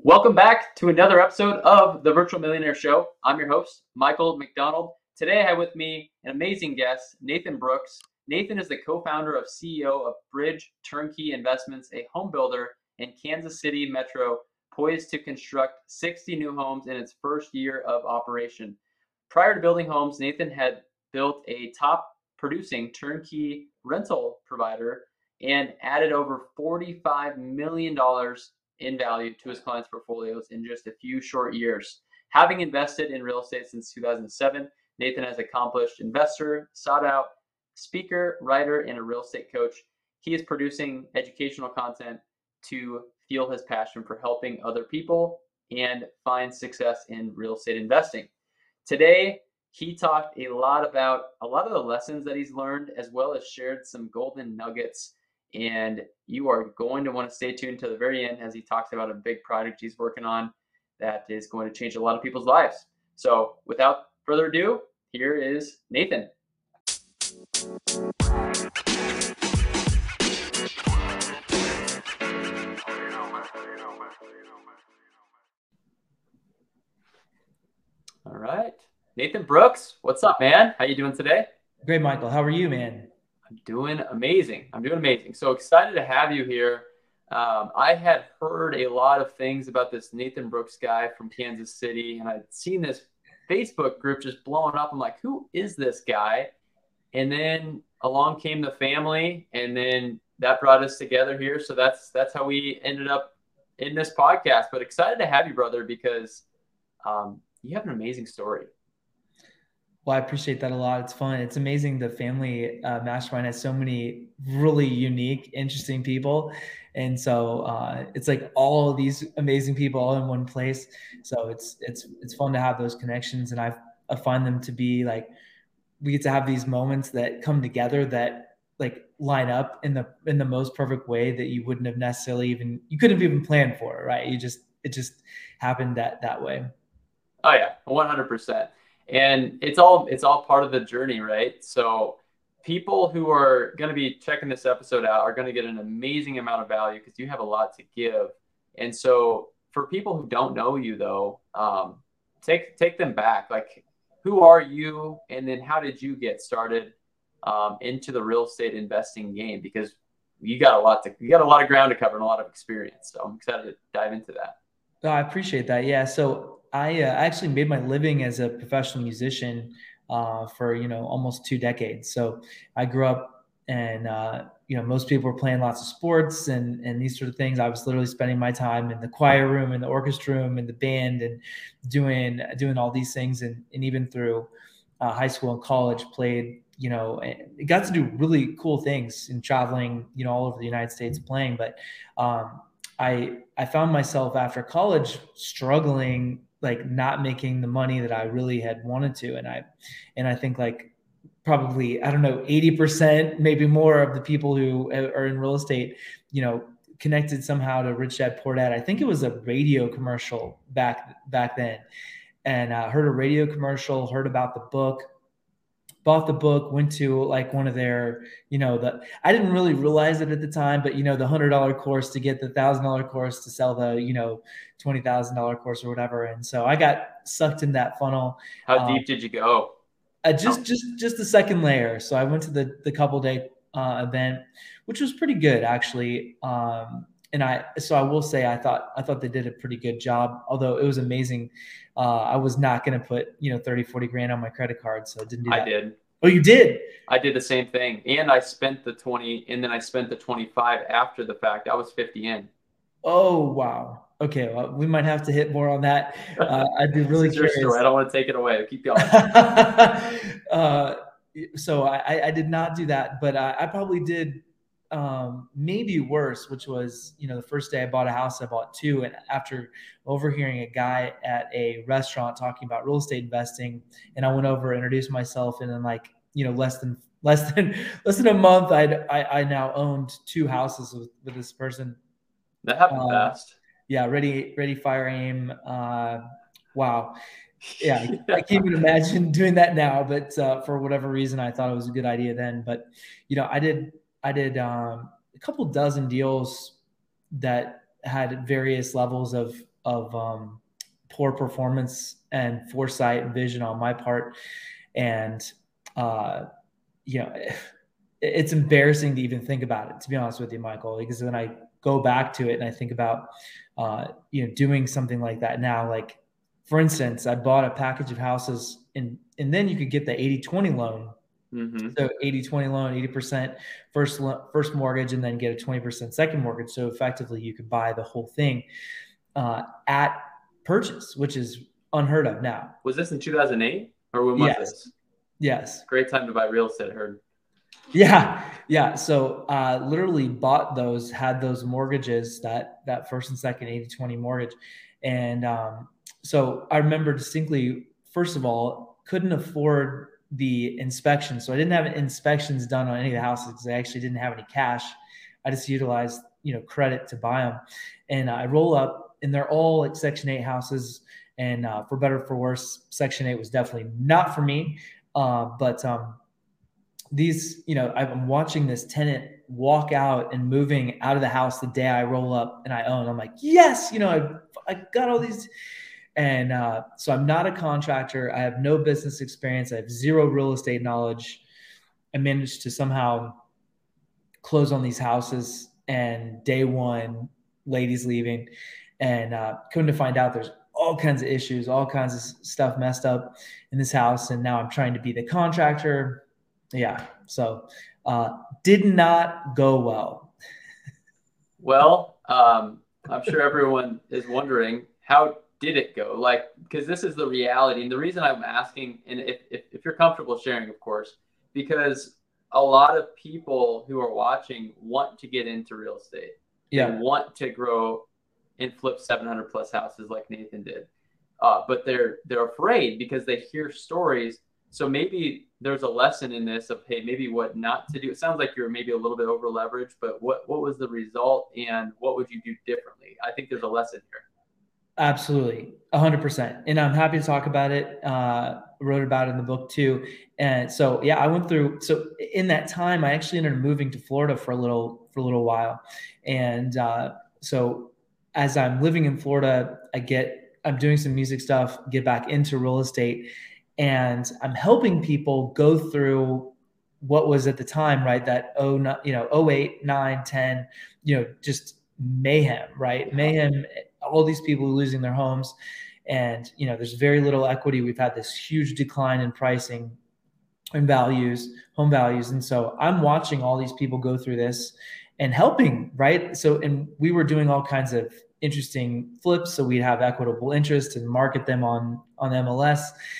Welcome back to another episode of the Virtual Millionaire Show. I'm your host, Michael McDonald. Today I have with me an amazing guest, Nathan Brooks. Nathan is the co-founder of CEO of Bridge Turnkey Investments, a home builder in Kansas City Metro, poised to construct 60 new homes in its first year of operation. Prior to building homes, Nathan had built a top producing turnkey rental provider and added over $45 million in value to his clients' portfolios in just a few short years. Having invested in real estate since 2007, Nathan has accomplished investor, sought out speaker, writer, and a real estate coach. He is producing educational content to fuel his passion for helping other people and find success in real estate investing. Today, he talked a lot about a lot of the lessons that he's learned, as well as shared some golden nuggets. And you are going to want to stay tuned to the very end as he talks about a big project he's working on that is going to change a lot of people's lives. So without further ado, here is Nathan. All right. Nathan Brooks, what's up, man? How you doing today? Great, Michael. How are you, man? I'm doing amazing. So excited to have you here. I had heard a lot of things about this Nathan Brooks guy from Kansas City, and I'd seen this Facebook group just blowing up. I'm like, who is this guy? And then along came the family, and then that brought us together here. So that's how we ended up in this podcast. But excited to have you, brother, because you have an amazing story. Well, I appreciate that a lot. It's fun. It's amazing. The family mastermind has so many really unique, interesting people. And so it's like all of these amazing people all in one place. So it's fun to have those connections. And I find them to be like, we get to have these moments that come together that like line up in the most perfect way that you wouldn't have necessarily you couldn't have even planned for it, right? It just happened that way. Oh yeah, 100%. And it's all part of the journey, right? So people who are going to be checking this episode out are going to get an amazing amount of value because you have a lot to give. And so for people who don't know you though, take them back. Like, who are you? And then how did you get started into the real estate investing game? Because you got a lot of ground to cover and a lot of experience. So I'm excited to dive into that. Oh, I appreciate that. Yeah. So I actually made my living as a professional musician for, almost 2 decades. So I grew up and, most people were playing lots of sports and these sort of things. I was literally spending my time in the choir room, in the orchestra room, in the band, and doing all these things. And even through high school and college, played, and got to do really cool things in traveling, all over the United States playing. But I found myself after college struggling, like not making the money that I really had wanted to. And I think like probably, I don't know, 80%, maybe more of the people who are in real estate, connected somehow to Rich Dad Poor Dad. I think it was a radio commercial back then. And heard a radio commercial, heard about the book, bought the book, went to like one of their, I didn't really realize it at the time, but the $100 course to get the $1,000 course to sell the, $20,000 course or whatever. And so I got sucked in that funnel. How deep did you go? Just the second layer. So I went to the couple day event, which was pretty good actually. So I will say, I thought they did a pretty good job, although it was amazing. I was not going to put, 30, 40 grand on my credit card. So I didn't do that. I did. Oh, you did? I did the same thing. And I spent the 20 and then I spent the 25 after the fact. I was 50 in. Oh, wow. Okay. Well, we might have to hit more on that. I'd be really curious. Your story. I don't want to take it away. Keep going. So I did not do that, but I probably did maybe worse, which was, the first day I bought a house, I bought 2. And after overhearing a guy at a restaurant talking about real estate investing, and I went over, introduced myself, and then like, less than a month, I now owned 2 houses with this person. That happened fast. Yeah. Ready, fire, aim. Wow. Yeah. I can't even imagine doing that now, but for whatever reason, I thought it was a good idea then. But, I did a couple dozen deals that had various levels of poor performance and foresight and vision on my part. And, you know, it's embarrassing to even think about it, to be honest with you, Michael, because when I go back to it and I think about, doing something like that now, like, for instance, I bought a package of houses and then you could get the 80-20 loan. Mm-hmm. So 80-20 loan, 80% first mortgage, and then get a 20% second mortgage. So effectively you could buy the whole thing at purchase, which is unheard of now. Was this in 2008 or when was Yes. this? Yes. Great time to buy real estate, I heard. Yeah. So literally bought those, had those mortgages, that first and second 80-20 mortgage. And so I remember distinctly, first of all, couldn't afford the inspection. So I didn't have inspections done on any of the houses because I actually didn't have any cash. I just utilized, credit to buy them. And I roll up and they're all like Section 8 houses. And for better or for worse, Section 8 was definitely not for me. But these, I'm watching this tenant walk out and moving out of the house the day I roll up and I own. I'm like, yes, I got all these. And so I'm not a contractor. I have no business experience. I have zero real estate knowledge. I managed to somehow close on these houses, and day one, ladies leaving, and come to find out there's all kinds of issues, all kinds of stuff messed up in this house. And now I'm trying to be the contractor. Yeah. So did not go well. Well, I'm sure everyone is wondering, how did it go? Like, because this is the reality. And the reason I'm asking, and if you're comfortable sharing, of course, because a lot of people who are watching want to get into real estate. Yeah. They want to grow and flip 700 plus houses like Nathan did. But they're afraid because they hear stories. So maybe there's a lesson in this of, hey, maybe what not to do. It sounds like you're maybe a little bit over leveraged, but what was the result and what would you do differently? I think there's a lesson here. Absolutely. 100%. And I'm happy to talk about it. Wrote about it in the book too. And so, yeah, I went through, so in that time, I actually ended up moving to Florida for a little while. And so as I'm living in Florida, I'm doing some music stuff, get back into real estate, and I'm helping people go through what was at the time, right? That 08, 9, 10, just mayhem, right? Mayhem, all these people losing their homes, and there's very little equity. We've had this huge decline in pricing and home values. And so I'm watching all these people go through this and helping, right? So, and we were doing all kinds of interesting flips. So we'd have equitable interest and market them on MLS.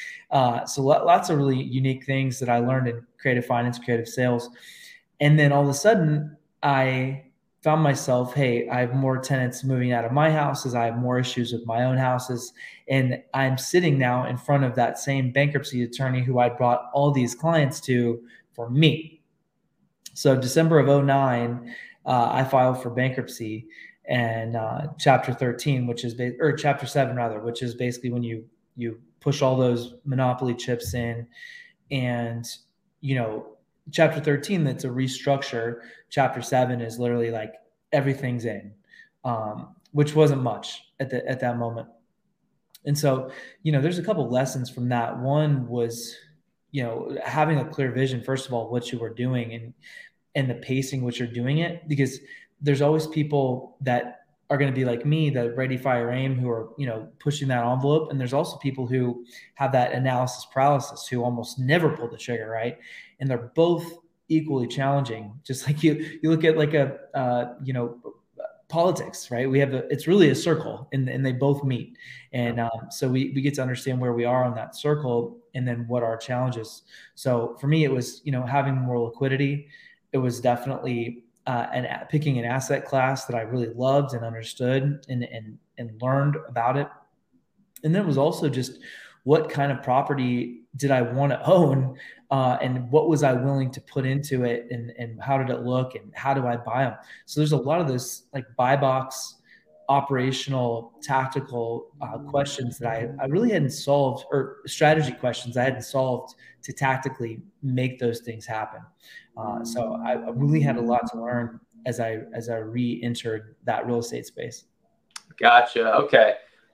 So lots of really unique things that I learned in creative finance, creative sales. And then all of a sudden I found myself, hey, I have more tenants moving out of my houses. I have more issues with my own houses. And I'm sitting now in front of that same bankruptcy attorney who I brought all these clients to for me. So December of 2009, I filed for bankruptcy, and chapter 13, or chapter 7 rather, which is basically when you push all those monopoly chips in, and chapter 13, that's a restructure. Chapter 7 is literally like everything's in, which wasn't much at that moment. And so, there's a couple lessons from that. One was, having a clear vision, first of all, what you were doing and the pacing which you're doing it, because there's always people that are going to be like me, that ready, fire, aim, who are, pushing that envelope. And there's also people who have that analysis paralysis, who almost never pull the trigger, right? And they're both equally challenging. Just like you look at like politics, right? It's really a circle, and they both meet. And so we get to understand where we are on that circle, and then what our challenges. So for me, it was, having more liquidity. It was definitely picking an asset class that I really loved and understood and learned about it. And then it was also just, what kind of property did I want to own, and what was I willing to put into it, and how did it look, and how do I buy them? So there's a lot of those like buy box, operational, tactical questions that I really hadn't solved, or strategy questions I hadn't solved to tactically make those things happen. So I really had a lot to learn as I re-entered that real estate space. Gotcha. Okay.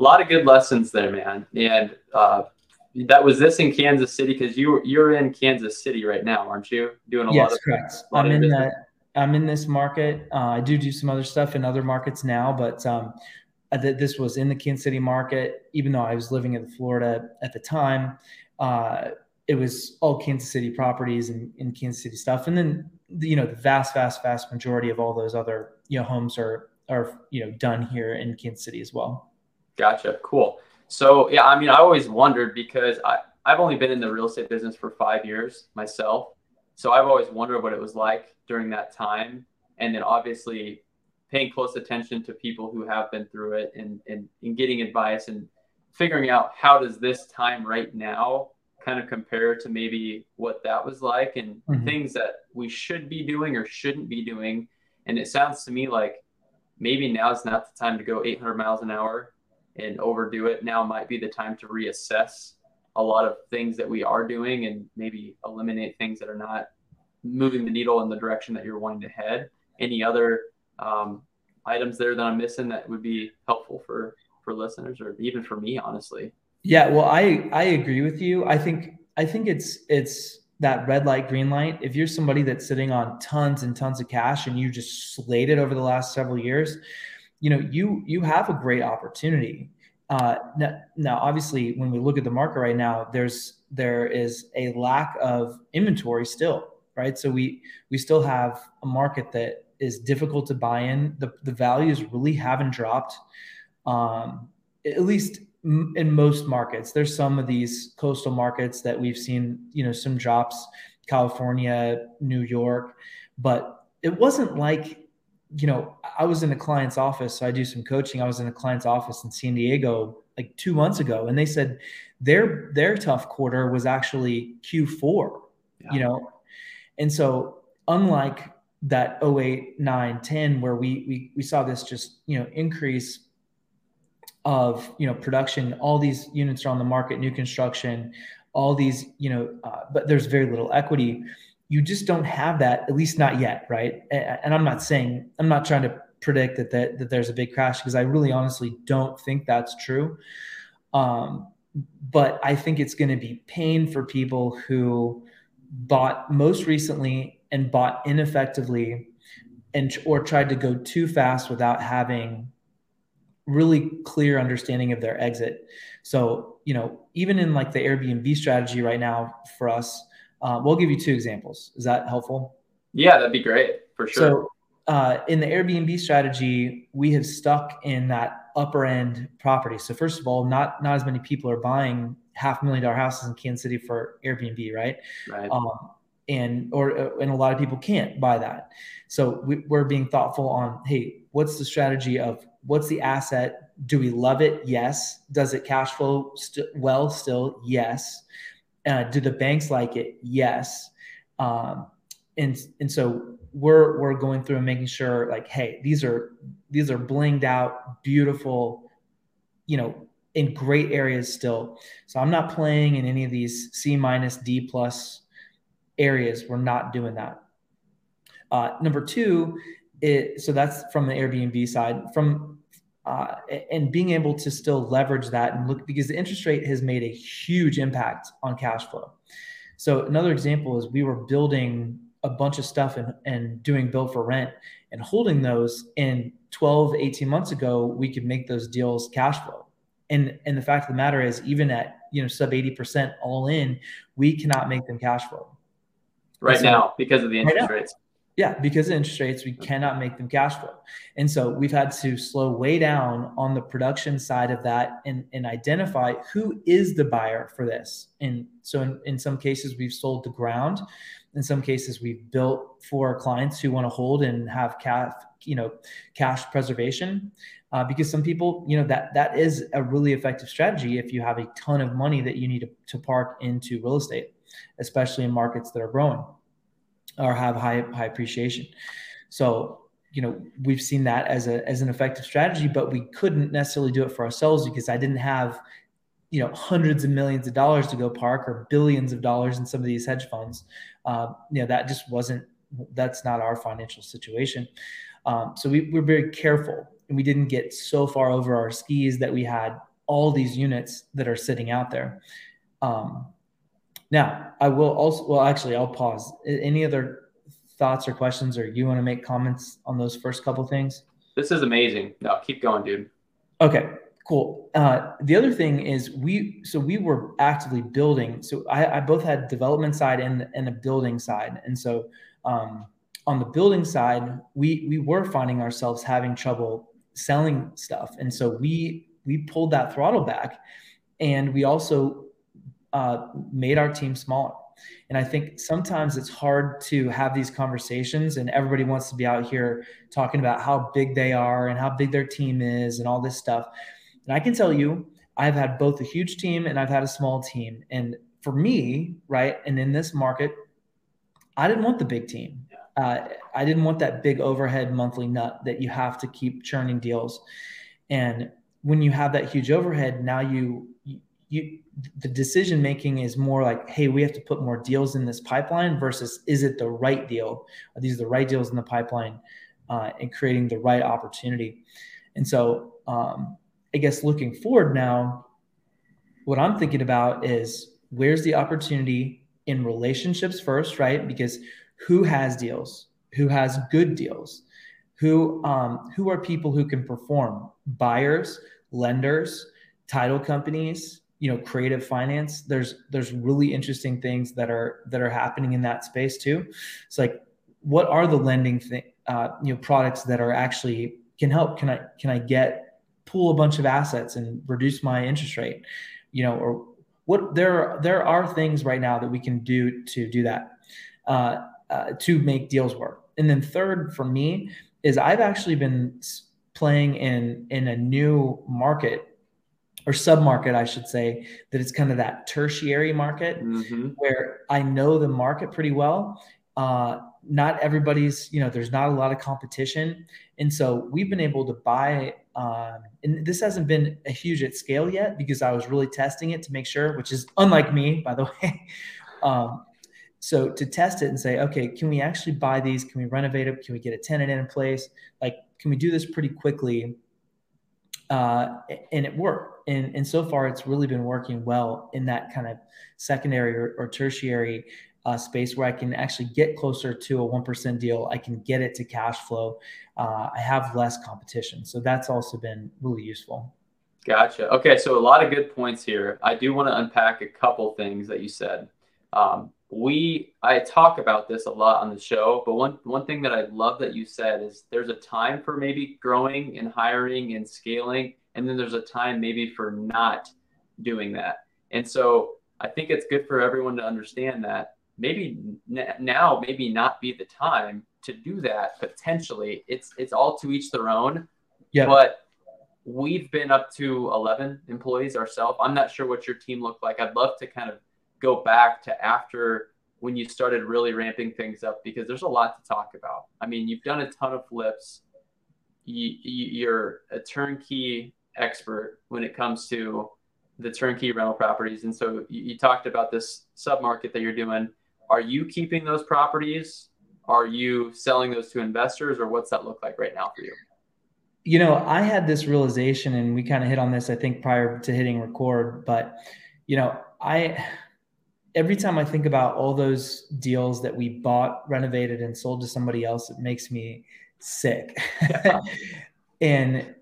A lot of good lessons there, man. And that was this in Kansas City, because you're in Kansas City right now, aren't you? Doing Yes, correct. a lot of your business. I'm in this market. I do some other stuff in other markets now, but this was in the Kansas City market. Even though I was living in Florida at the time, it was all Kansas City properties and in Kansas City stuff. And then the vast majority of all those other homes are done here in Kansas City as well. Gotcha. Cool. So yeah, I mean, I always wondered, because I've only been in the real estate business for 5 years myself. So I've always wondered what it was like during that time. And then obviously paying close attention to people who have been through it, and getting advice and figuring out how does this time right now kind of compare to maybe what that was like, and things that we should be doing or shouldn't be doing. And it sounds to me like maybe now is not the time to go 800 miles an hour and overdo it. Now might be the time to reassess a lot of things that we are doing, and maybe eliminate things that are not moving the needle in the direction that you're wanting to head. Any other items there that I'm missing that would be helpful for listeners, or even for me, honestly? Yeah, well, I agree with you. I think it's that red light, green light. If you're somebody that's sitting on tons and tons of cash and you just slayed it over the last several years, you have a great opportunity. Now, obviously, when we look at the market right now, there is a lack of inventory still, right? So we still have a market that is difficult to buy in. The values really haven't dropped, at least in most markets. There's some of these coastal markets that we've seen, some drops, California, New York, but it wasn't like, I was in a client's office. So I do some coaching. I was in a client's office in San Diego like 2 months ago, and they said their tough quarter was actually Q4, And so unlike that 08, 9, 10, where we saw this just, increase of, production, all these units are on the market, new construction, all these, but there's very little equity. You just don't have that, at least not yet, right? And I'm not trying to predict that there's a big crash, because I really honestly don't think that's true. But I think it's going to be pain for people who bought most recently and bought ineffectively, or tried to go too fast without having really clear understanding of their exit. So, even in like the Airbnb strategy right now for us, we'll give you 2 examples. Is that helpful? Yeah, that'd be great, for sure. So in the Airbnb strategy, we have stuck in that upper end property. So first of all, not as many people are buying $500,000 houses in Kansas City for Airbnb, right? Right. And a lot of people can't buy that. So we're being thoughtful on, hey, what's the strategy of what's the asset? Do we love it? Yes. Does it cash flow well still? Yes. Do the banks like it? Yes. And so we're going through and making sure, like, hey, these are blinged out, beautiful, in great areas still. So I'm not playing in any of these C-, D+ areas. We're not doing that. Number 2, so that's from the Airbnb side. And being able to still leverage that and look, because the interest rate has made a huge impact on cash flow. So another example is we were building a bunch of stuff and doing build for rent and holding those. And 12, 18 months ago, we could make those deals cash flow. And the fact of the matter is, even at sub 80% all in, we cannot make them cash flow right now because of the interest rates. Yeah, because of interest rates, we cannot make them cash flow. And so we've had to slow way down on the production side of that and identify who is the buyer for this. And so in some cases, we've sold the ground. In some cases, we've built for clients who want to hold and have cash preservation. Because some people, that is a really effective strategy if you have a ton of money that you need to park into real estate, especially in markets that are growing or have high appreciation. So, we've seen that as an effective strategy, but we couldn't necessarily do it for ourselves because I didn't have, hundreds of millions of dollars to go park, or billions of dollars in some of these hedge funds. That just that's not our financial situation. So we're very careful, and we didn't get so far over our skis that we had, all these units that are sitting out there. Now, I will also, well, actually, I'll pause. Any other thoughts or questions, or you want to make comments on those first couple things? This is amazing. No, keep going, dude. Okay, cool. The other thing is we were actively building. So I both had development side and a building side. And so on the building side, we were finding ourselves having trouble selling stuff. And so we pulled that throttle back, and we also made our team smaller. And I think sometimes it's hard to have these conversations, and everybody wants to be out here talking about how big they are and how big their team is and all this stuff. And I can tell you, I've had both a huge team and I've had a small team. And for me, right, and in this market, I didn't want the big team. I didn't want that big overhead monthly nut that you have to keep churning deals. And when you have that huge overhead, now the decision making is more like, hey, we have to put more deals in this pipeline versus is it the right deal? Are these the right deals in the pipeline, and creating the right opportunity? And so I guess looking forward now, what I'm thinking about is where's the opportunity in relationships first, right? Because who has deals? Who has good deals? Who are people who can perform? Buyers, lenders, title companies, creative finance. There's really interesting things that are happening in that space too. It's like, what are the lending products that are actually can help? Can I pool a bunch of assets and reduce my interest rate? Or what there are things right now that we can do to do that, to make deals work. And then third for me is I've actually been playing in a new market, or sub-market, I should say, that it's kind of that tertiary market, where I know the market pretty well. Not everybody's, there's not a lot of competition. And so we've been able to buy, and this hasn't been a huge at scale yet because I was really testing it to make sure, which is unlike me, by the way. So to test it and say, okay, can we actually buy these? Can we renovate them? Can we get a tenant in place? Like, can we do this pretty quickly? And it worked. And so far, it's really been working well in that kind of secondary or tertiary space where I can actually get closer to a 1% deal. I can get it to cash flow. I have less competition. So that's also been really useful. Gotcha. Okay, so a lot of good points here. I do want to unpack a couple things that you said. I talk about this a lot on the show, but one thing that I love that you said is there's a time for maybe growing and hiring and scaling, and then there's a time maybe for not doing that. And so I think it's good for everyone to understand that maybe now maybe not be the time to do that. Potentially, it's all to each their own. Yeah. But we've been up to 11 employees ourselves. I'm not sure what your team looked like. I'd love to kind of go back to after when you started really ramping things up, because there's a lot to talk about. I mean, you've done a ton of flips. You're a turnkey expert when it comes to the turnkey rental properties. And so you talked about this sub-market that you're doing. Are you keeping those properties? Are you selling those to investors, or what's that look like right now for you? I had this realization, and we kind of hit on this, I think, prior to hitting record, but every time I think about all those deals that we bought, renovated, and sold to somebody else, it makes me sick. Yeah. And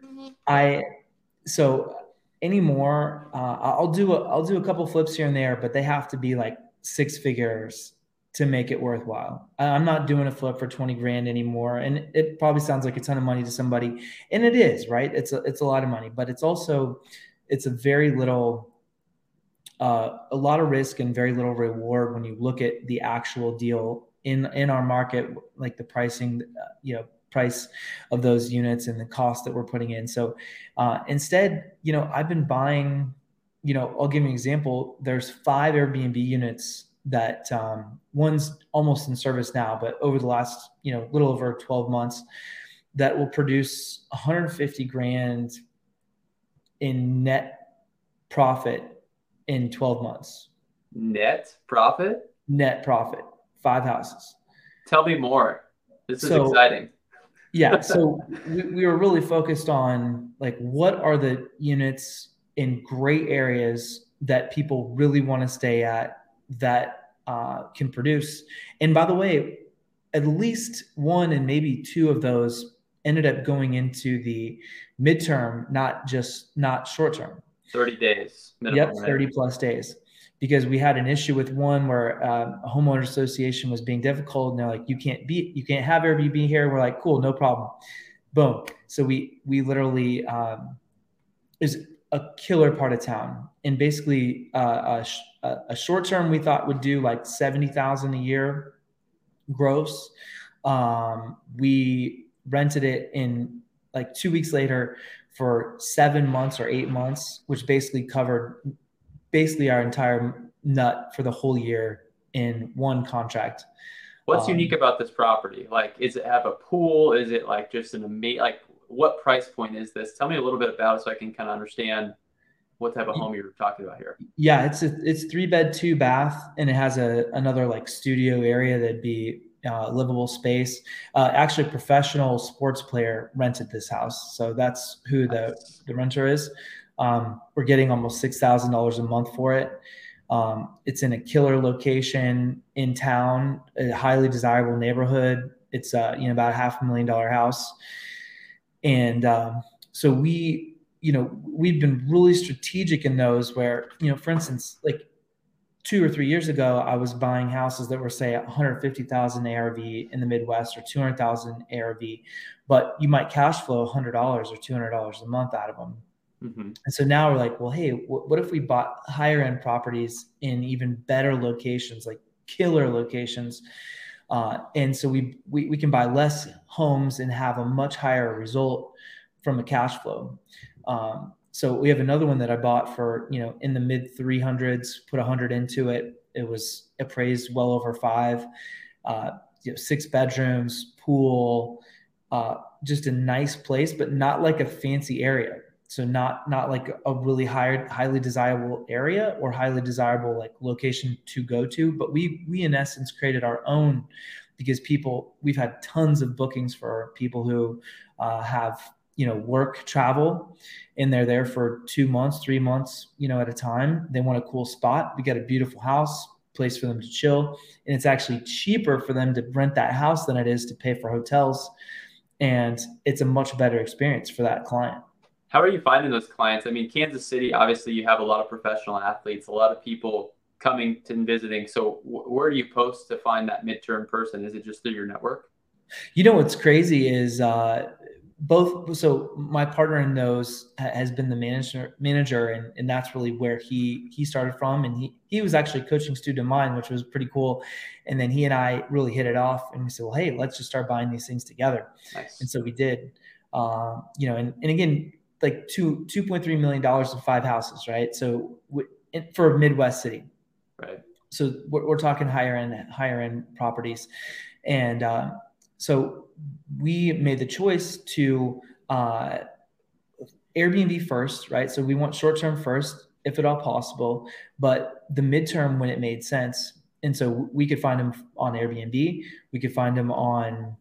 so anymore, I'll do a couple flips here and there, but they have to be like 6 figures to make it worthwhile. I'm not doing a flip for 20 grand anymore. And it probably sounds like a ton of money to somebody, and it is, right? It's a lot of money, but it's a very little, a lot of risk and very little reward when you look at the actual deal in our market, like the pricing, price of those units and the cost that we're putting in. So instead, I've been buying, I'll give you an example. There's 5 Airbnb units that one's almost in service now, but over the last, little over 12 months, that will produce 150 grand in net profit in 12 months. Net profit? Net profit. 5 houses. Tell me more. This is exciting. Yeah. So we were really focused on, like, what are the units in great areas that people really want to stay at, that can produce. And by the way, at least one and maybe two of those ended up going into the midterm, not short term. 30 days minimum, Yep, right? 30 plus days. Because we had an issue with one where a homeowner association was being difficult, and they're like, you can't have Airbnb here. We're like, cool, no problem. Boom. So we literally is a killer part of town, and basically a short term we thought would do like 70,000 a year gross. We rented it in like 2 weeks later for 7 months or 8 months, which basically covered our entire nut for the whole year in one contract. What's unique about this property? Like, is it have a pool? Is it like just an amazing, like, what price point is this? Tell me a little bit about it so I can kind of understand what type of home you're talking about here. Yeah, it's 3 bed, 2 bath, and it has another like studio area that'd be livable space. Actually, a professional sports player rented this house, so that's who the renter is. We're getting almost $6,000 a month for it. It's in a killer location in town, a highly desirable neighborhood. It's about a $500,000 house, and so we've been really strategic in those where, for instance, like 2 or 3 years ago, I was buying houses that were, say, 150,000 ARV in the Midwest or 200,000 ARV, but you might cash flow $100 or $200 a month out of them. Mm-hmm. And so now we're like, well, hey, what if we bought higher end properties in even better locations, like killer locations? And so we can buy less homes and have a much higher result from a cash flow. So we have another one that I bought for, in the mid 300s, put 100 into it. It was appraised well over 5, 6 bedrooms, pool, just a nice place, but not like a fancy area. So not like a really highly desirable area or highly desirable like location to go to, but we in essence created our own, because we've had tons of bookings for people who have work travel, and they're there for 2 months, 3 months, at a time. They want a cool spot. We got a beautiful house, place for them to chill, and it's actually cheaper for them to rent that house than it is to pay for hotels, and it's a much better experience for that client. How are you finding those clients? I mean, Kansas City, obviously you have a lot of professional athletes, a lot of people coming and visiting. So where do you post to find that midterm person? Is it just through your network? What's crazy is both. So my partner in those has been the manager, and that's really where he started from. And he was actually a coaching student of mine, which was pretty cool. And then he and I really hit it off, and we said, well, hey, let's just start buying these things together. Nice. And so we did. And again, like $2.3 million in 5 houses, right? So for a Midwest city, right? So we're talking higher end properties, and so we made the choice to Airbnb first, right? So we want short term first, if at all possible, but the midterm when it made sense. And so we could find them on Airbnb, we could find them on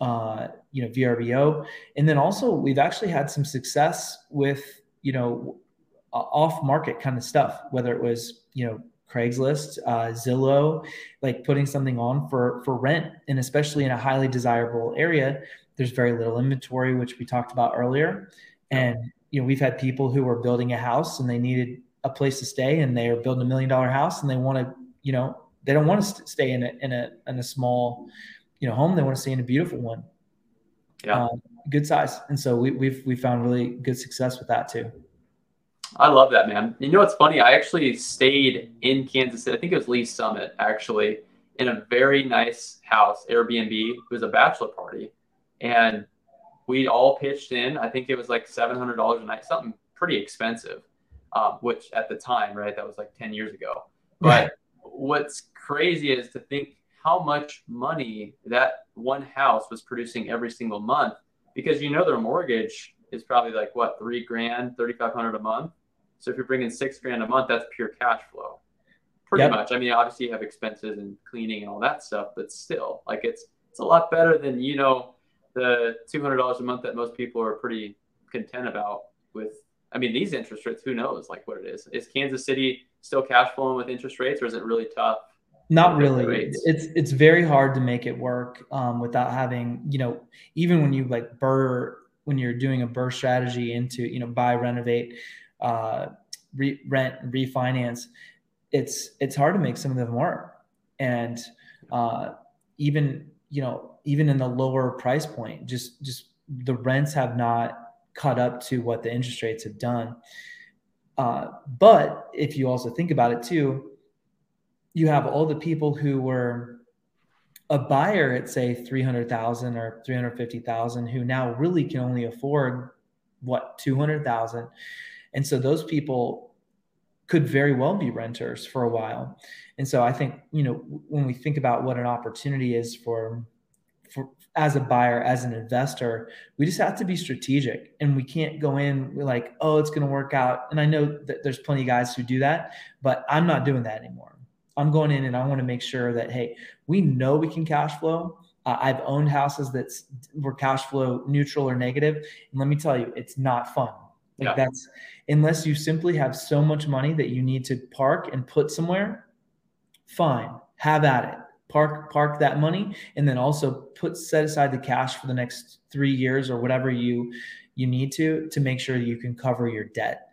VRBO. And then also we've actually had some success with, off market kind of stuff, whether it was, Craigslist, Zillow, like putting something on for rent. And especially in a highly desirable area, there's very little inventory, which we talked about earlier. And, we've had people who were building a house and they needed a place to stay, and they are building $1 million house, and they want to, they don't want to stay in a small, home. They want to stay in a beautiful one. Yeah. Good size. And so we found really good success with that too. I love that, man. You know what's funny? I actually stayed in Kansas City. I think it was Lee's Summit, actually, in a very nice house, Airbnb. It was a bachelor party, and we all pitched in. I think it was like $700 a night, something pretty expensive, which at the time, right, that was like 10 years ago. But what's crazy is to think how much money that one house was producing every single month, because their mortgage is probably like what, $3,000, $3,500 a month. So if you're bringing $6,000 a month, that's pure cash flow, pretty much. I mean, obviously you have expenses and cleaning and all that stuff, but still, like it's a lot better than the $200 a month that most people are pretty content about with I mean, these interest rates, who knows like what it is? Is Kansas City still cash flowing with interest rates, or is it really tough Not with the really. rates? It's very hard to make it work without having, even when you when you're doing a BRRRR strategy into, buy, renovate, uh, rent, refinance, it's hard to make some of them work. And even, even in the lower price point, just the rents have not caught up to what the interest rates have done. But if you also think about it too, you have all the people who were a buyer at say 300,000 or 350,000 who now really can only afford what, 200,000. And so those people could very well be renters for a while. And so I think, when we think about what an opportunity is for as a buyer, as an investor, we just have to be strategic, and we can't go in like, oh, it's going to work out. And I know that there's plenty of guys who do that, but I'm not doing that anymore. I'm going in and I want to make sure that, hey, we know we can cash flow. I've owned houses that were cash flow neutral or negative. And let me tell you, it's not fun. Like that's, unless you simply have so much money that you need to park and put somewhere, fine, have at it. Park that money, and then also set aside the cash for the next 3 years or whatever you need to make sure you can cover your debt.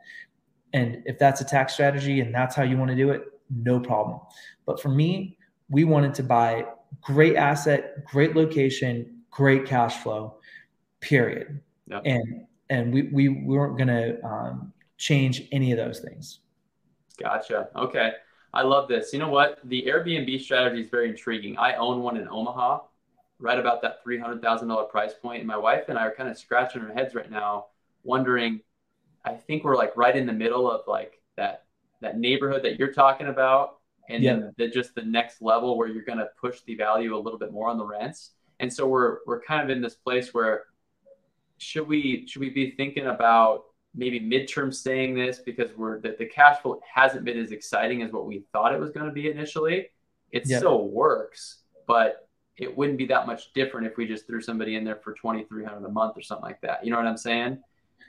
And if that's a tax strategy and that's how you want to do it, no problem. But for me, we wanted to buy great asset, great location, great cash flow, period. Yep. And we weren't going to change any of those things. Gotcha. Okay. I love this. You know what? The Airbnb strategy is very intriguing. I own one in Omaha, right about that $300,000 price point. And my wife and I are kind of scratching our heads right now, wondering, I think we're like right in the middle of like that neighborhood that you're talking about. And then just the next level where you're going to push the value a little bit more on the rents. And so we're kind of in this place where should we be thinking about maybe midterm staying this, because the cash flow hasn't been as exciting as what we thought it was going to be initially. It still works, but it wouldn't be that much different if we just threw somebody in there for $2,300 a month or something like that. You know what I'm saying?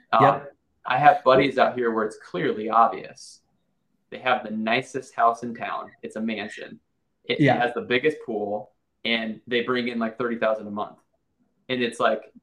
I have buddies out here where it's clearly obvious. They have the nicest house in town. It's a mansion. It has the biggest pool, and they bring in like $30,000 a month. And it's like,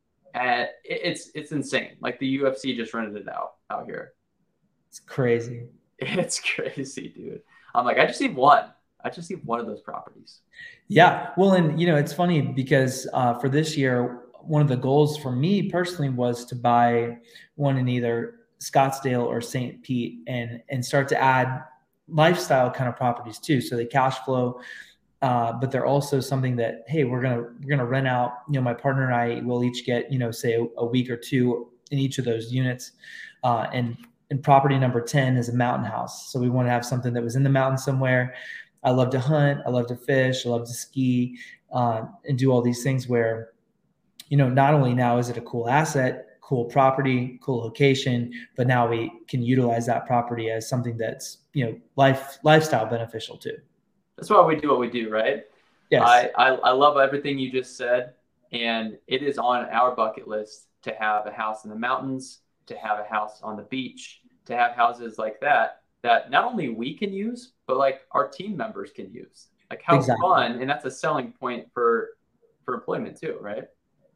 it's insane. Like the UFC just rented it out here. It's crazy. It's crazy, dude. I'm like, I just need one of those properties. Yeah. Well, and it's funny because for this year, one of the goals for me personally was to buy one in either Scottsdale or St. Pete and start to add lifestyle kind of properties too. So the cash flow, but they're also something that, hey, we're gonna rent out. My partner and I will each get say a week or two in each of those units, and property number 10 is a mountain house. So we want to have something that was in the mountains somewhere. I love to hunt, I love to fish, I love to ski, and do all these things where not only now is it a cool asset, cool property, cool location, but now we can utilize that property as something that's lifestyle beneficial too. That's why we do what we do, right? Yes. I love everything you just said. And it is on our bucket list to have a house in the mountains, to have a house on the beach, to have houses like that not only we can use, but like our team members can use. Like how fun, and that's a selling point for employment too, right?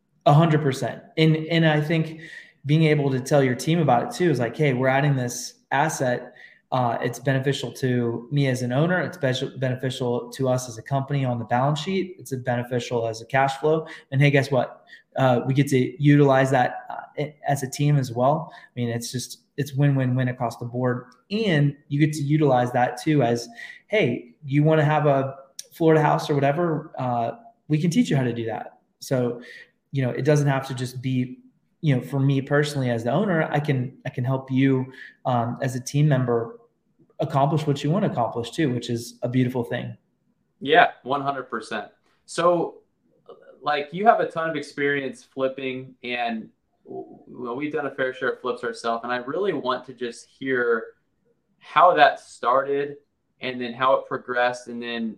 100%. And I think being able to tell your team about it too is like, hey, we're adding this asset. It's beneficial to me as an owner. It's beneficial to us as a company on the balance sheet. It's beneficial as a cash flow. And hey, guess what? We get to utilize that as a team as well. I mean, it's win-win-win across the board. And you get to utilize that too as, hey, you want to have a Florida house or whatever, we can teach you how to do that. So, it doesn't have to just be, for me personally as the owner, I can help you as a team member accomplish what you want to accomplish too, which is a beautiful thing. Yeah, 100%. So like you have a ton of experience flipping, and we've done a fair share of flips ourselves. And I really want to just hear how that started and then how it progressed, and then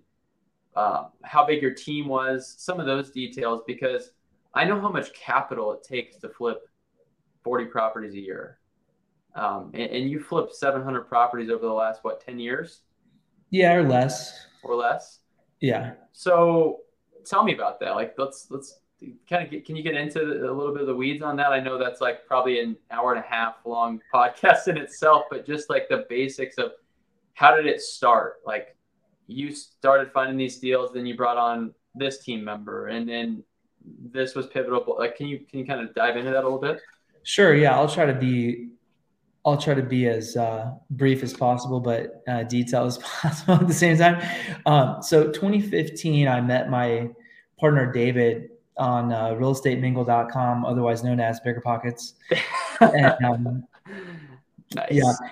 how big your team was, some of those details, because I know how much capital it takes to flip 40 properties a year. And you flipped 700 properties over the last, what, 10 years Yeah, or less. or less? Yeah. So tell me about that. Like, let's kind of can you get into a little bit of the weeds on that? I know that's like probably an hour and a half long podcast in itself, but just like the basics of how did it start? Like, you started finding these deals, then you brought on this team member, and then this was pivotal. Like, can you kind of dive into that a little bit? Sure. Yeah. I'll try to be as brief as possible, but detailed as possible at the same time. So 2015, I met my partner David on realestatemingle.com, otherwise known as Bigger Pockets. And yeah, Nice.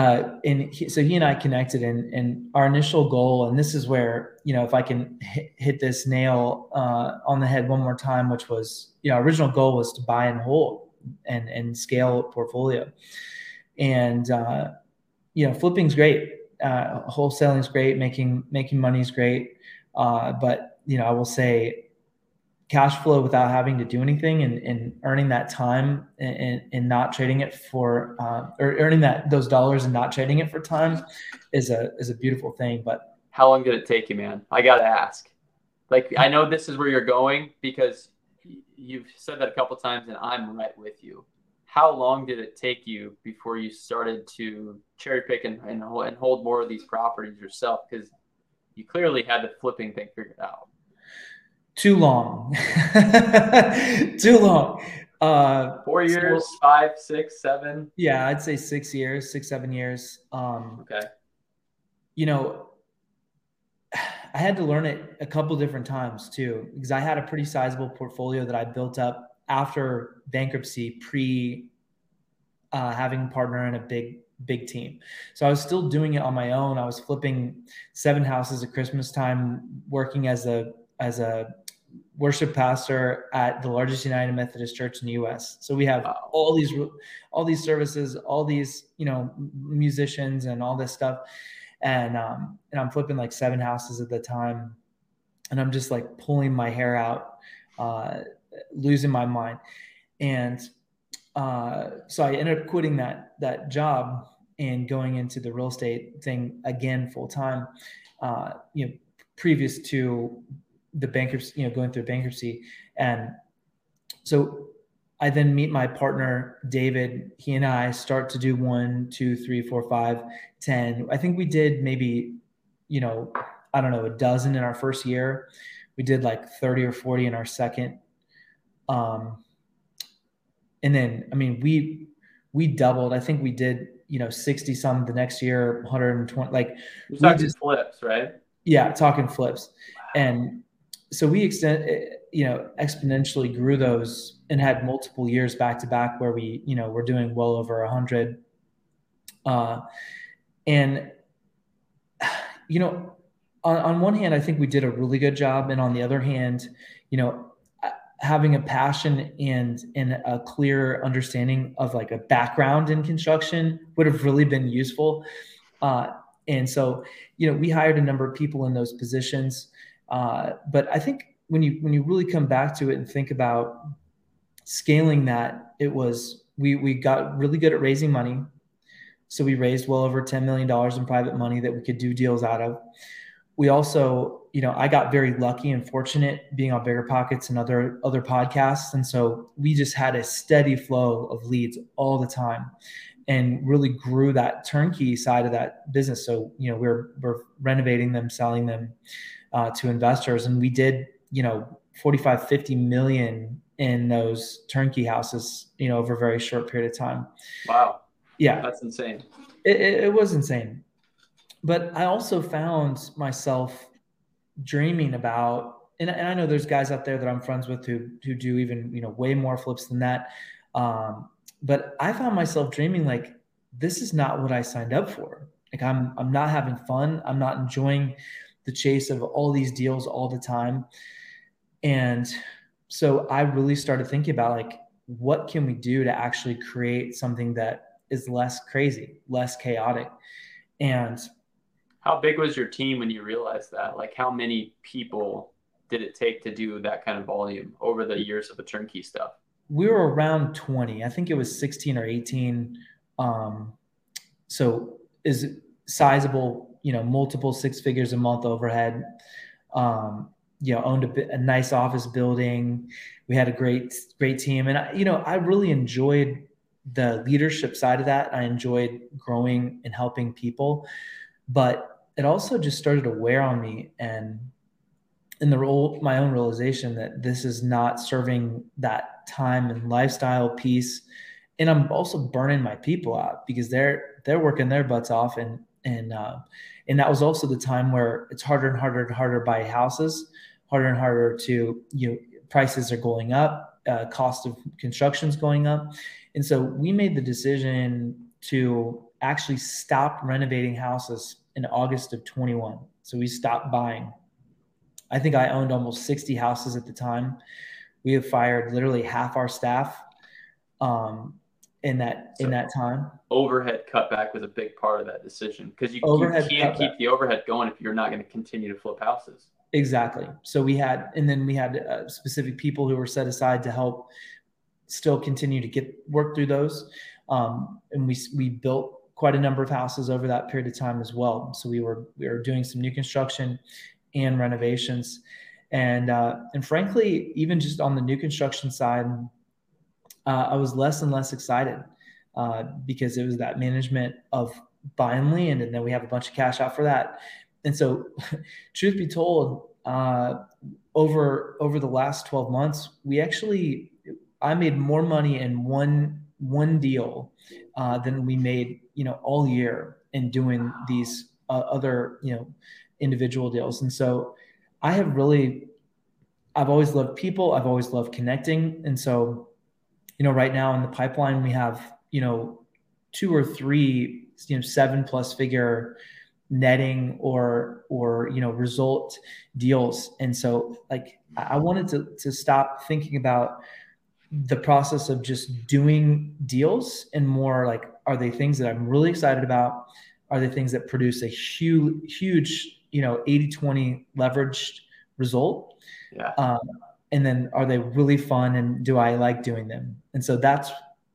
so he and I connected, and our initial goal, and this is where, if I can hit this nail on the head one more time, which was, our original goal was to buy and hold and scale a portfolio. And flipping's great, wholesaling's great, making money is great, but I will say cash flow without having to do anything, and earning that time, and not trading it for or earning those dollars and not trading it for time is a beautiful thing. But How long did it take you, man? I gotta ask. Like, I know this is where you're going because you've said that a couple times, and I'm right with you. How long did it take you before you started to cherry pick and hold more of these properties yourself? Because you clearly had the flipping thing figured out. too long. Too long. 4 years, So 5, 6, 7. yeah, I'd say 6 years, 6, 7 years. Okay. You know, I had to learn it a couple different times too, because I had a pretty sizable portfolio that I built up after bankruptcy, pre having a partner and a big team. So I was still doing it on my own. I was flipping 7 houses at Christmas time, working as a worship pastor at the largest United Methodist church in the U.S. So we have Wow. all these services, all these musicians and all this stuff, and I'm flipping like 7 houses at the time, and I'm just like pulling my hair out, losing my mind, and so I ended up quitting that job and going into the real estate thing again full time. Previous to the bankruptcy, going through bankruptcy, and so I then meet my partner David. He and I start to do 1, 2, 3, 4, 5, 10. I think we did maybe, I don't know, a dozen in our first year. We did like 30 or 40 in our second. And then, I mean, we doubled. I think we did, 60 some the next year, 120. Like, You're we talking just, flips, right? yeah, talking flips. Wow. And so we exponentially grew those and had multiple years back to back where we, we're doing well over 100. And, on one hand, I think we did a really good job. And on the other hand, having a passion and a clear understanding of like a background in construction would have really been useful. And so, we hired a number of people in those positions. But I think when you really come back to it and think about scaling that, it was, we got really good at raising money. So we raised well over $10 million in private money that we could do deals out of. We also, I got very lucky and fortunate being on Bigger Pockets and other podcasts. And so we just had a steady flow of leads all the time and really grew that turnkey side of that business. So, we're renovating them, selling them to investors. And we did, 45, 50 million in those turnkey houses, over a very short period of time. Wow. Yeah. That's insane. It was insane. But I also found myself dreaming about, and I know there's guys out there that I'm friends with who do even, way more flips than that. But I found myself dreaming like, this is not what I signed up for. Like, I'm not having fun. I'm not enjoying the chase of all these deals all the time. And so I really started thinking about like, what can we do to actually create something that is less crazy, less chaotic? And How big was your team when you realized that? Like, how many people did it take to do that kind of volume over the years of the turnkey stuff? we were around 20. I think it was 16 or 18. Um, so is sizable, multiple six figures a month overhead. Owned a nice office building. We had a great team, and I really enjoyed the leadership side of that. I enjoyed growing and helping people, but it also just started to wear on me, and in my own realization that this is not serving that time and lifestyle piece. And I'm also burning my people out because they're working their butts off, and that was also the time where it's harder and harder and harder to buy houses, harder and harder to, prices are going up, cost of construction is going up. And so we made the decision to actually stop renovating houses in August of 21. So we stopped buying. I think I owned almost 60 houses at the time. We have fired literally half our staff in that time. Overhead cutback was a big part of that decision because you can't keep the overhead going if you're not going to continue to flip houses. Exactly. So we had specific people who were set aside to help still continue to work through those. And we built quite a number of houses over that period of time as well. So we were doing some new construction and renovations, and frankly, even just on the new construction side, I was less and less excited because it was that management of buying land, and then we have a bunch of cash out for that. And so, truth be told, over the last 12 months, I made more money in one deal than we made, all year in doing these other, individual deals. And so I've always loved people. I've always loved connecting. And so, right now in the pipeline, we have, 2 or 3, 7+ figure netting or result deals. And so I wanted to stop thinking about the process of just doing deals and more like, are they things that I'm really excited about? Are they things that produce a huge 80-20 leveraged result? Yeah. And then are they really fun, and do I like doing them? And so that's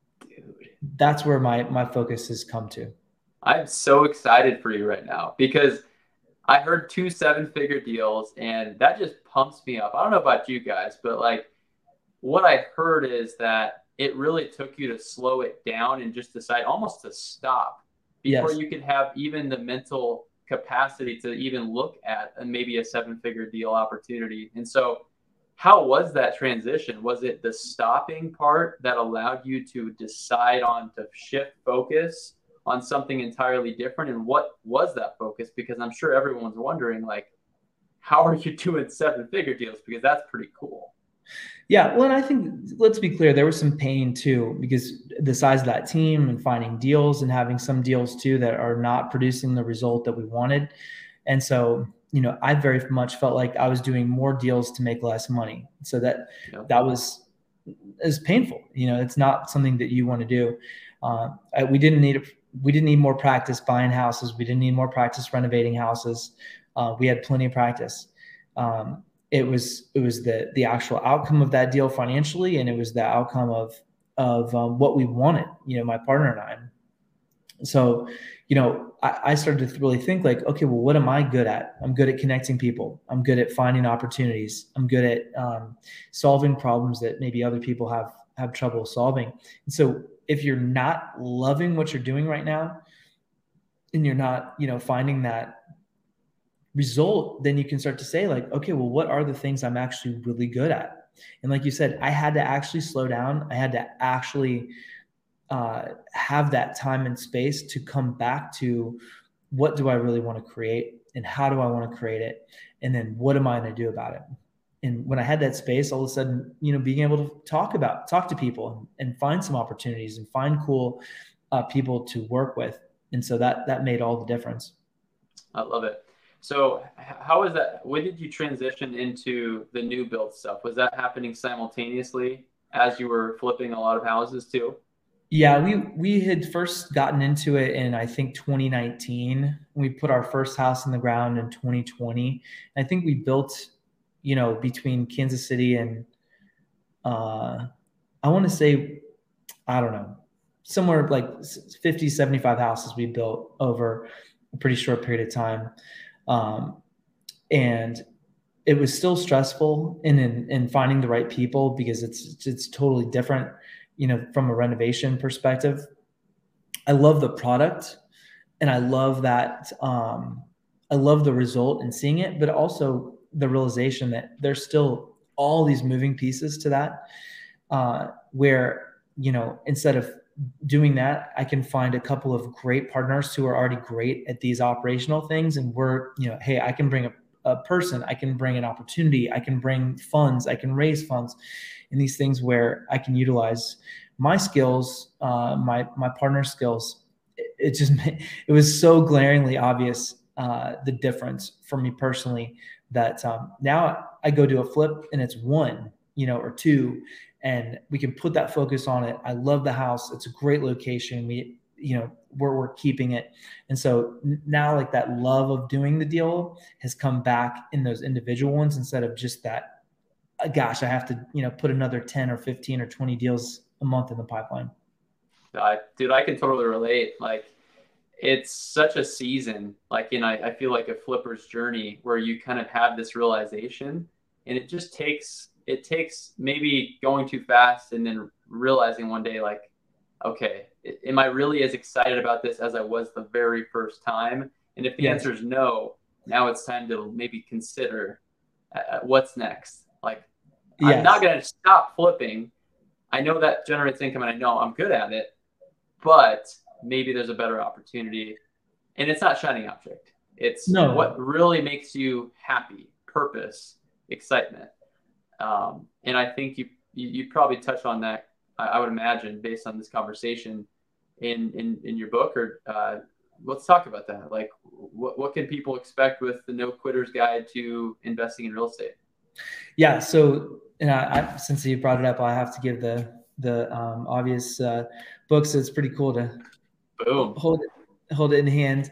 where my focus has come to. I'm so excited for you right now because I heard 2 7-figure deals, and that just pumps me up. I don't know about you guys, but what I heard is that it really took you to slow it down and just decide almost to stop before you could have even the mental capacity to even look at maybe a 7-figure deal opportunity. And so how was that transition? Was it the stopping part that allowed you to decide on to shift focus on something entirely different? And what was that focus? Because I'm sure everyone's wondering, how are you doing 7-figure deals? Because that's pretty cool. Yeah, well, and I think, let's be clear, there was some pain too, because the size of that team and finding deals and having some deals too that are not producing the result that we wanted. And so, I very much felt like I was doing more deals to make less money. So that was painful. It's not something that you want to do. We didn't need more practice buying houses. We didn't need more practice renovating houses. We had plenty of practice. It was the actual outcome of that deal financially, and it was the outcome of what we wanted, my partner and I. So, I started to really think okay, well, what am I good at? I'm good at connecting people. I'm good at finding opportunities. I'm good at solving problems that maybe other people have trouble solving. And so if you're not loving what you're doing right now, and you're not, finding that result, then you can start to say okay, well, what are the things I'm actually really good at? And like you said, I had to actually slow down. I had to actually have that time and space to come back to what do I really want to create, and how do I want to create it, and then what am I going to do about it? And when I had that space, all of a sudden, being able to talk to people and find some opportunities and find cool people to work with. And so that made all the difference. I love it. So how was that? When did you transition into the new build stuff? Was that happening simultaneously as you were flipping a lot of houses too? Yeah, we had first gotten into it in, I think, 2019. We put our first house in the ground in 2020. I think we built, between Kansas City and I want to say, I don't know, somewhere like 50, 75 houses we built over a pretty short period of time. And it was still stressful in finding the right people, because it's totally different, from a renovation perspective. I love the product, and I love that. I love the result and seeing it, but also the realization that there's still all these moving pieces to that, where, instead of doing that, I can find a couple of great partners who are already great at these operational things. And we're, hey, I can bring a person, I can bring an opportunity, I can bring funds, I can raise funds in these things where I can utilize my skills, my partner skills. It was so glaringly obvious, the difference for me personally, that now I go to a flip and it's one, or two, and we can put that focus on it. I love the house. It's a great location. We're keeping it. And so now, like, that love of doing the deal has come back in those individual ones, instead of just that, gosh, I have to, put another 10 or 15 or 20 deals a month in the pipeline. Dude, I can totally relate. Like, it's such a season, like, I feel like a flipper's journey, where you kind of have this realization, and it takes maybe going too fast and then realizing one day, like, okay, am I really as excited about this as I was the very first time? And if the Yes. answer is no, now it's time to maybe consider what's next. Like, I'm Yes. not going to stop flipping. I know that generates income, and I know I'm good at it, but maybe there's a better opportunity. And it's not shiny object. It's No. what really makes you happy, purpose, excitement. And I think you probably touch on that. I would imagine, based on this conversation in your book, or let's talk about that. Like, what can people expect with the No Quitters Guide to Investing in Real Estate? Yeah. So, since you brought it up, I have to give the obvious book. So it's pretty cool to Boom. hold it in hand.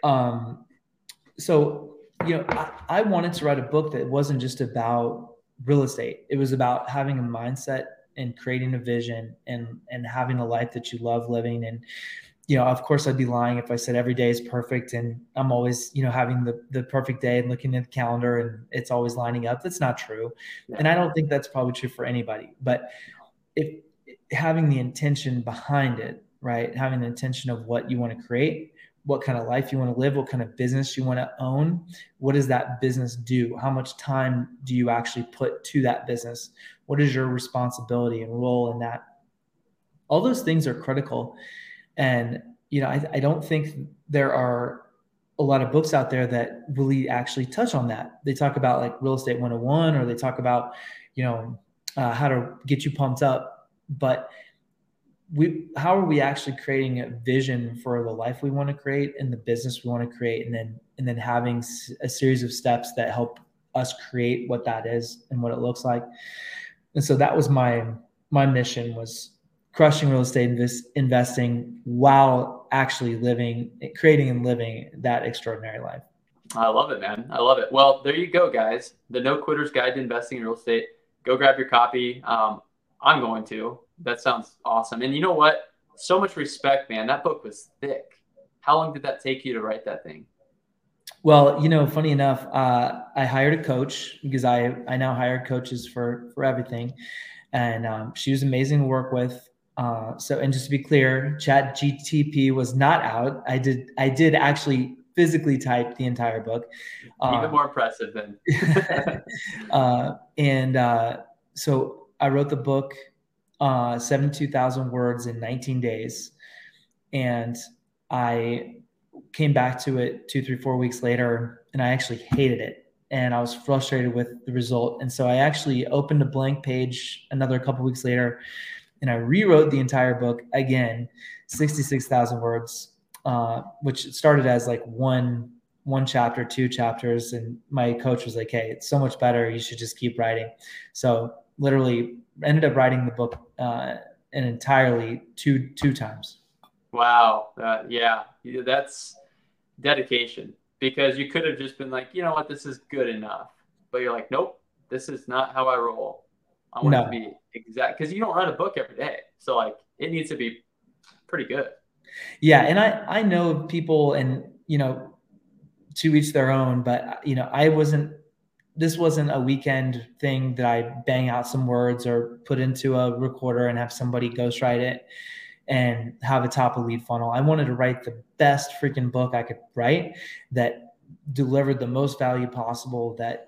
So, I wanted to write a book that wasn't just about real estate. It was about having a mindset and creating a vision, and having a life that you love living. And, of course, I'd be lying if I said every day is perfect and I'm always, having the perfect day and looking at the calendar and it's always lining up. That's not true. Yeah. And I don't think that's probably true for anybody. But if having the intention behind it, right? Having the intention of what you want to create, what kind of life you want to live, what kind of business you want to own, what does that business do? How much time do you actually put to that business? What is your responsibility and role in that? All those things are critical. And, I don't think there are a lot of books out there that really actually touch on that. They talk about, like, real estate 101, or they talk about, how to get you pumped up. But how are we actually creating a vision for the life we want to create and the business we want to create, and then having a series of steps that help us create what that is and what it looks like. And so that was my mission, was crushing real estate investing while actually creating and living that extraordinary life. I love it, man. I love it. Well, there you go, guys. The No Quitters Guide to Investing in Real Estate. Go grab your copy. I'm going to. That sounds awesome. And you know what? So much respect, man. That book was thick. How long did that take you to write that thing? Well, funny enough, I hired a coach, because I now hire coaches for everything. And she was amazing to work with. And just to be clear, ChatGPT was not out. I did actually physically type the entire book. Even more impressive then. So I wrote the book, 72,000 words in 19 days. And I came back to it 2, 3, 4 weeks later, and I actually hated it. And I was frustrated with the result. And so I actually opened a blank page another couple weeks later, and I rewrote the entire book again, 66,000 words, which started as like one chapter, 2 chapters. And my coach was like, "Hey, it's so much better. You should just keep writing." So literally ended up writing the book entirely two times. Wow. Yeah, that's dedication, because you could have just been like, you know what, this is good enough. But you're like, nope, this is not how I roll. I want it to be exact, because you don't write a book every day. So, like, it needs to be pretty good. Yeah. And I know of people, and, to each their own, but, this wasn't a weekend thing that I bang out some words or put into a recorder and have somebody ghostwrite it and have a top of lead funnel. I wanted to write the best freaking book I could write that delivered the most value possible. That,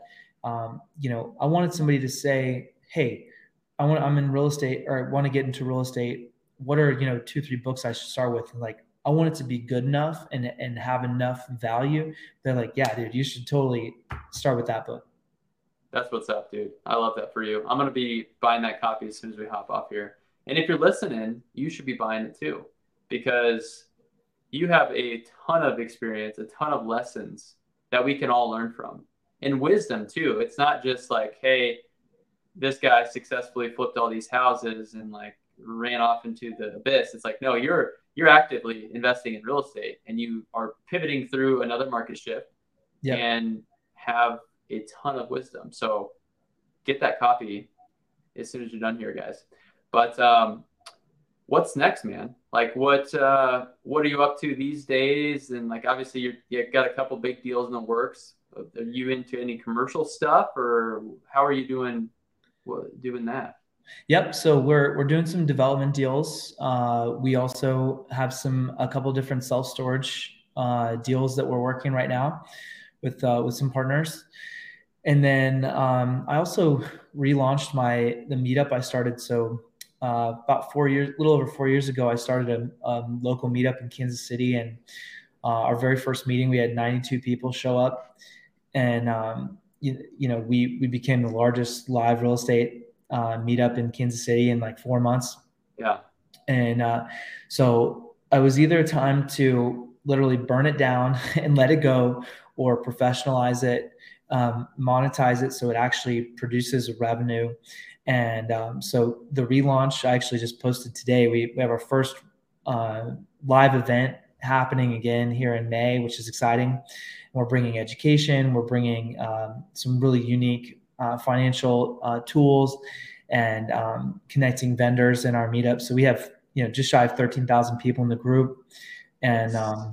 I wanted somebody to say, hey, I'm in real estate, or want to get into real estate. What are, 2-3 books I should start with? And like, I want it to be good enough and have enough value. They're like, yeah, dude, you should totally start with that book. That's what's up, dude. I love that for you. I'm going to be buying that copy as soon as we hop off here. And if you're listening, you should be buying it too, because you have a ton of experience, a ton of lessons that we can all learn from, and wisdom too. It's not just like, hey, this guy successfully flipped all these houses and like ran off into the abyss. It's like, no, you're actively investing in real estate, and you are pivoting through another market shift. Yep. And have a ton of wisdom. So get that copy as soon as you're done here, guys. But what's next, man? Like, what are you up to these days? And like, obviously you got a couple big deals in the works. Are you into any commercial stuff, or how are you doing that? Yep. So we're doing some development deals. We also have a couple different self-storage deals that we're working right now with some partners. And then I also relaunched the meetup I started. So about little over 4 years ago, I started a local meetup in Kansas City. And our very first meeting, we had 92 people show up. And, we became the largest live real estate meetup in Kansas City in like 4 months. Yeah. And so it was either time to literally burn it down and let it go, or professionalize it, monetize it so it actually produces revenue. And so the relaunch, I actually just posted today. We have our first live event happening again here in May, which is exciting. We're bringing education. We're bringing some really unique financial tools, and connecting vendors in our meetup. So we have, just shy of 13,000 people in the group, and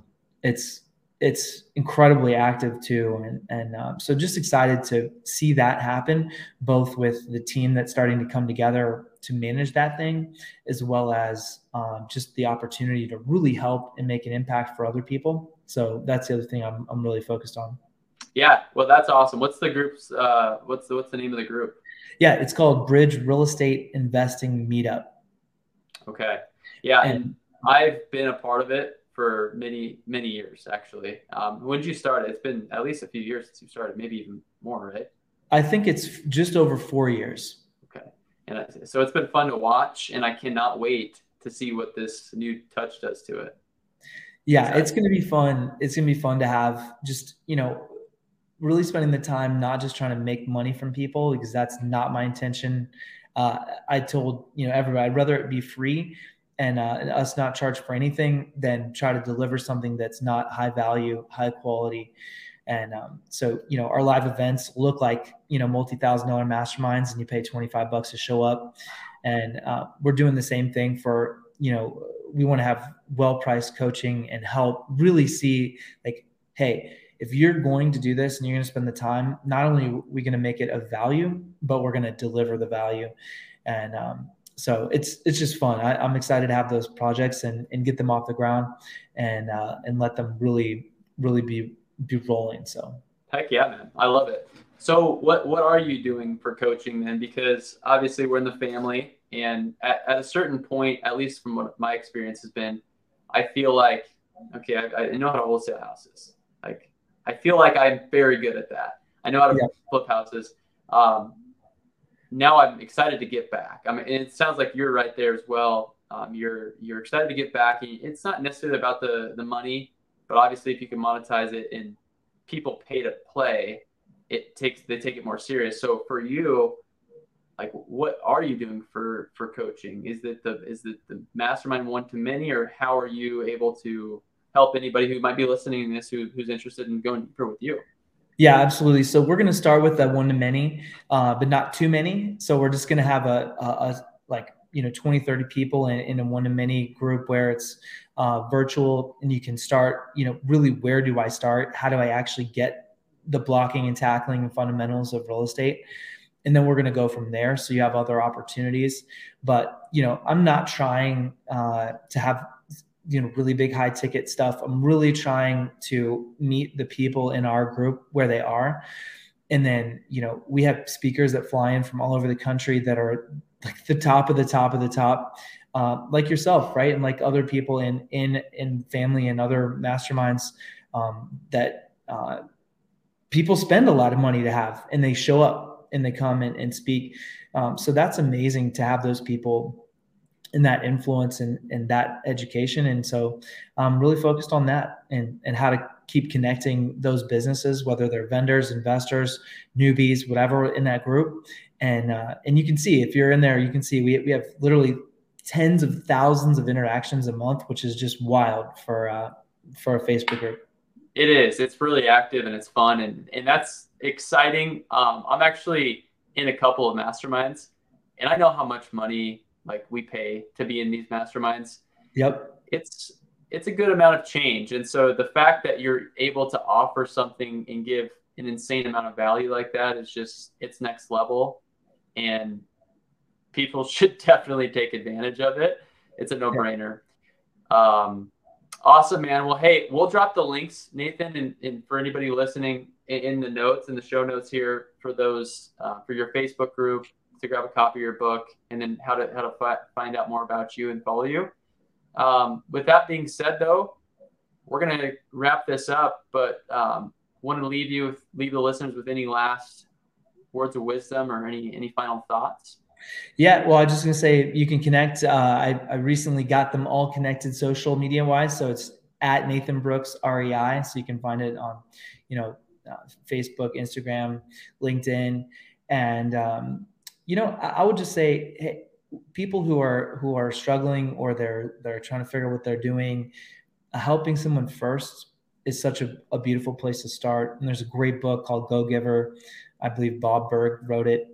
it's incredibly active too. And so just excited to see that happen, both with the team that's starting to come together to manage that thing, as well as just the opportunity to really help and make an impact for other people. So that's the other thing I'm really focused on. Yeah. Well, that's awesome. What's the group's, what's the name of the group? Yeah. It's called Bridge Real Estate Investing Meetup. Okay. Yeah. And I've been a part of it for many, many years, actually. When did you start? It's been at least a few years since you started, maybe even more, right? I think it's just over 4 years. Okay. And so it's been fun to watch, and I cannot wait to see what this new touch does to it. Yeah, it's going to be fun. It's going to be fun to have just, really spending the time, not just trying to make money from people, because that's not my intention. I told, everybody, I'd rather it be free and us not charge for anything than try to deliver something that's not high value, high quality. And so, our live events look like, multi-$1,000 masterminds, and you pay $25 to show up. And we're doing the same thing for, we want to have well-priced coaching and help really see like, hey, if you're going to do this and you're going to spend the time, not only are we going to make it of value, but we're going to deliver the value. And so it's just fun. I'm excited to have those projects and get them off the ground and let them really be rolling. So heck yeah, man. I love it. So what are you doing for coaching then? Because obviously we're in the family, and at a certain point, at least from what my experience has been, I feel like, okay, I know how to wholesale houses. Like, I feel like I'm very good at that. I know how to flip houses. Now I'm excited to get back. I mean, it sounds like you're right there as well. You're excited to get back. It's not necessarily about the money, but obviously if you can monetize it and people pay to play, they take it more serious. So for you, like, what are you doing for coaching? Is it the mastermind one-to-many, or how are you able to help anybody who might be listening to this who's interested in going deeper with you? Yeah, absolutely. So we're going to start with that one-to-many, but not too many. So we're just going to have a 20, 30 people in a one-to-many group where it's virtual, and you can start, really, where do I start? How do I actually get the blocking and tackling and fundamentals of real estate? And then we're going to go from there. So you have other opportunities, but I'm not trying to have really big high ticket stuff. I'm really trying to meet the people in our group where they are. And then, we have speakers that fly in from all over the country that are like the top of the top of the top, like yourself, right? And like other people in family and other masterminds that people spend a lot of money to have, and they show up and they come and speak. So that's amazing to have those people and that influence and that education. And so I'm really focused on that and how to keep connecting those businesses, whether they're vendors, investors, newbies, whatever, in that group. And you can see, if you're in there, you can see we have literally tens of thousands of interactions a month, which is just wild for a Facebook group. It is. It's really active and it's fun, and that's exciting. I'm actually in a couple of masterminds, and I know how much money like we pay to be in these masterminds. Yep. It's a good amount of change. And so the fact that you're able to offer something and give an insane amount of value like that is just, it's next level. And people should definitely take advantage of it. It's a no-brainer. Awesome, man. Well, hey, we'll drop the links, Nathan, and for anybody listening in the notes, in the show notes here, for those, for your Facebook group, to grab a copy of your book, and then how to find out more about you and follow you. With that being said, though, we're going to wrap this up, but want to leave the listeners with any last words of wisdom or any final thoughts. Yeah, well, I was just going to say, you can connect. I recently got them all connected social media wise. So it's at Nathan Brooks REI. So you can find it on, Facebook, Instagram, LinkedIn. And, I would just say, hey, people who are struggling, or they're trying to figure out what they're doing, helping someone first is such a beautiful place to start. And there's a great book called Go Giver. I believe Bob Berg wrote it.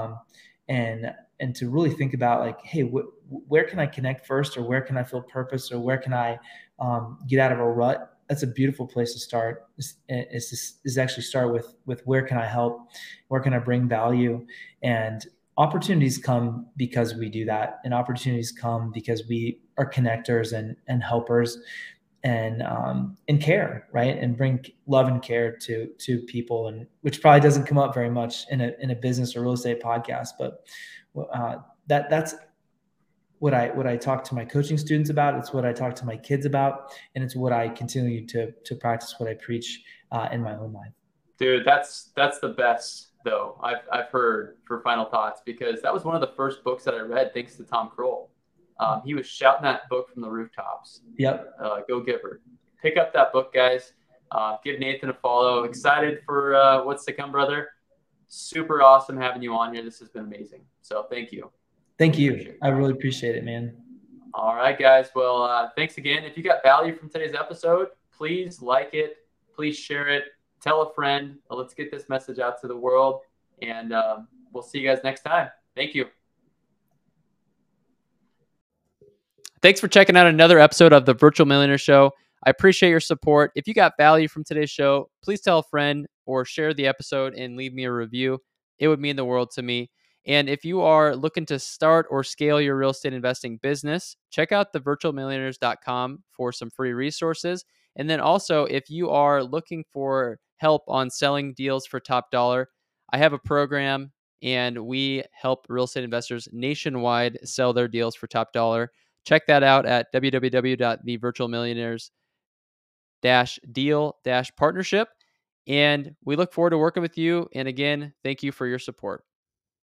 And to really think about, like, hey, where can I connect first, or where can I feel purpose, or where can I get out of a rut? That's a beautiful place to start. Is actually start with where can I help, where can I bring value, and opportunities come because we do that, and opportunities come because we are connectors and helpers and care, right? And bring love and care to people, and which probably doesn't come up very much in a business or real estate podcast, but that's what I talk to my coaching students about. It's what I talk to my kids about, and it's what I continue to practice, what I preach in my own life. Dude, that's the best, though, I've heard, for final thoughts, because that was one of the first books that I read, thanks to Tom Kroll. He was shouting that book from the rooftops. Yep. Go Giver. Pick up that book, guys. Give Nathan a follow. Excited for what's to come, brother. Super awesome having you on here. This has been amazing. So thank you. Thank you. I really appreciate it, man. All right, guys. Well, thanks again. If you got value from today's episode, please like it. Please share it. Tell a friend. Let's get this message out to the world. And we'll see you guys next time. Thank you. Thanks for checking out another episode of the Virtual Millionaire Show. I appreciate your support. If you got value from today's show, please tell a friend or share the episode and leave me a review. It would mean the world to me. And if you are looking to start or scale your real estate investing business, check out thevirtualmillionaires.com for some free resources. And then also, if you are looking for help on selling deals for top dollar, I have a program, and we help real estate investors nationwide sell their deals for top dollar. Check that out at www.thevirtualmillionaires-deal-partnership. And we look forward to working with you. And again, thank you for your support.